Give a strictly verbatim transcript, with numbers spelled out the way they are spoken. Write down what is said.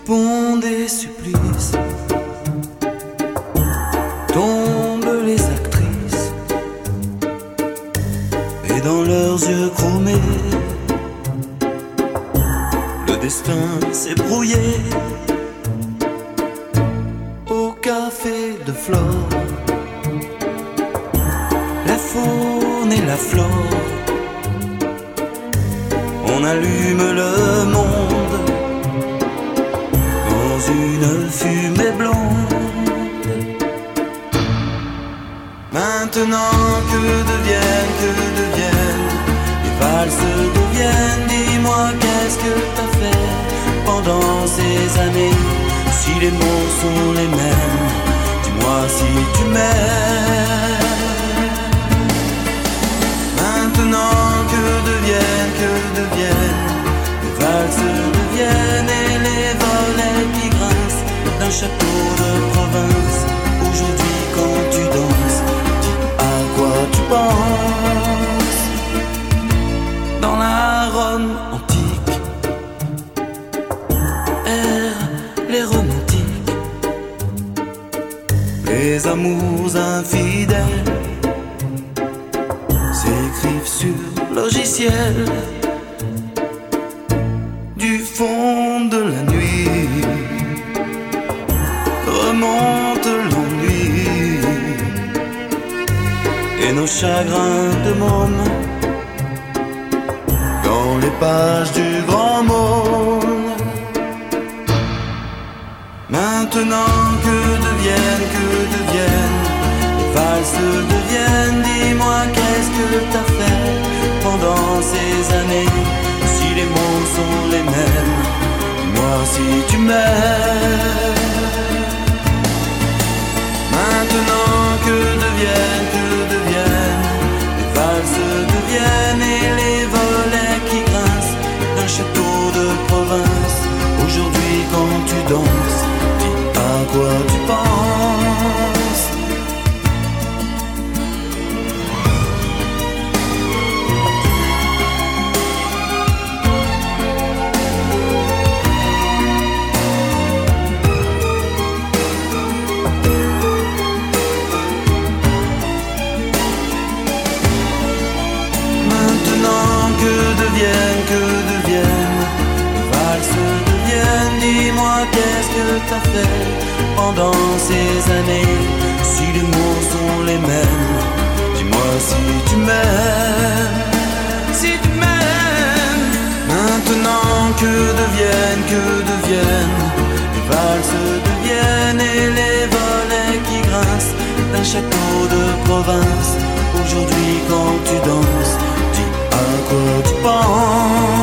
pont des supplices tombent les actrices, et dans leurs yeux chromés le destin s'est brouillé. Au café de Flore, la faune et la flore, on allume le monde dans une fumée blonde. Maintenant que deviennent, que deviennent les valses deviennent. Dis-moi qu'est-ce que t'as fait pendant ces années? Si les mots sont les mêmes, dis-moi si tu m'aimes. Maintenant que deviennent, que deviennent les valses deviennent, et les volets qui grincent d'un château de province. Aujourd'hui quand tu danses, dis à quoi tu penses. Dans la Rome antique errent les romantiques, les amours infidèles s'écrivent sur logiciel. Du fond de la nuit remonte l'ennui et nos chagrins de môme dans les pages du grand monde. Maintenant que deviennent, que deviennent les valses deviennent. Dis-moi qu'est-ce que t'as fait pendant ces années? Si les mots sont les mêmes, dis-moi si tu m'aimes. Maintenant que deviennent, que deviennent les valses deviennent, et les volets qui grincent d'un château de province. Aujourd'hui quand tu danses, dis à quoi tu penses. Que deviennent, que deviennent les valses deviennent. Dis-moi qu'est-ce que t'as fait pendant ces années? Si les mots sont les mêmes, dis-moi si tu m'aimes, si tu m'aimes. Maintenant que deviennent, que deviennent les valses deviennent, et les volets qui grincent d'un château de province. Aujourd'hui quand tu danses, à quoi tu penses?